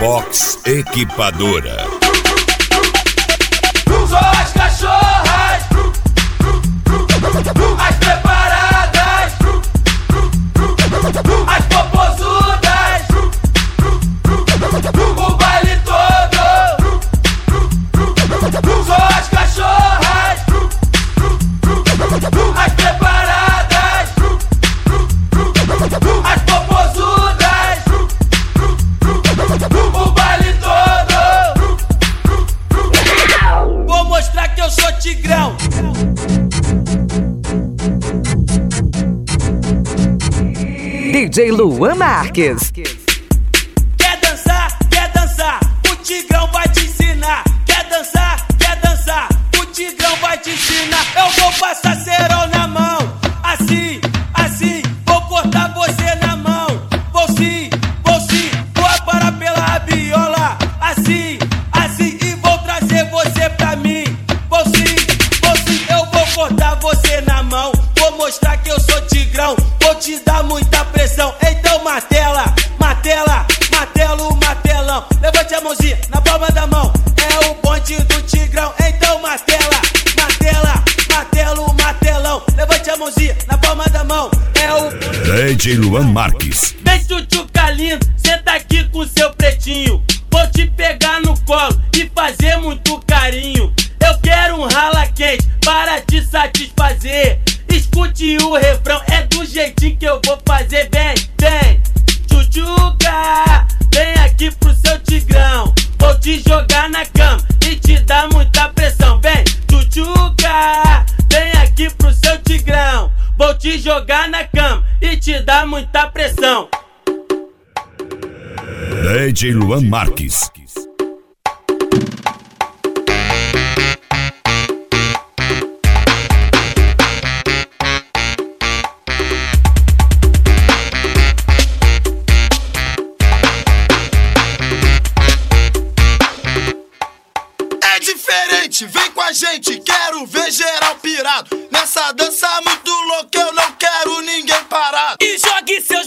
Fox Equipadora. Só as cachorras, as preparadas, as popozudas, o baile todo. Só as cachorras, as preparadas, as popozudas, o baile todo. Vou mostrar que eu sou tigrão. DJ Luan Marques. Quer dançar, o tigrão vai te ensinar. Quer dançar, o tigrão vai te ensinar. Eu vou passar cerol na mão, assim, assim. Vou cortar você na mão, vou sim, vou aparar pela rabiola, assim, assim. E vou trazer você pra mim, vou sim, eu vou cortar você na mão. Vou mostrar que eu sou tigrão, vou te dar muita pressão. Então martela, martela, martelo, martelão. Levante a mãozinha na palma da mão, é o bonde do tigrão. Então martela, martela, martelo, martelão. Levante a mãozinha na palma da mão, é o DJ Luan Marques. Vem tchutchuca lindo, senta aqui com seu pretinho. Vou te pegar no colo e fazer muito carinho. Eu quero um rala quente para te satisfazer. Escute o refrão, é do jeitinho que eu vou fazer. Vem, vem, tchutchuca, vem aqui pro seu tigrão. Vou te jogar na cama e te dar muita pressão. Vem, tchutchuca, vem aqui pro seu tigrão. Vou te jogar na cama e te dar muita pressão. DJ Luan Marques. É diferente, vem com a gente, quero ver geral pirado. Nessa dança muito louca eu não quero ninguém parado. E jogue seu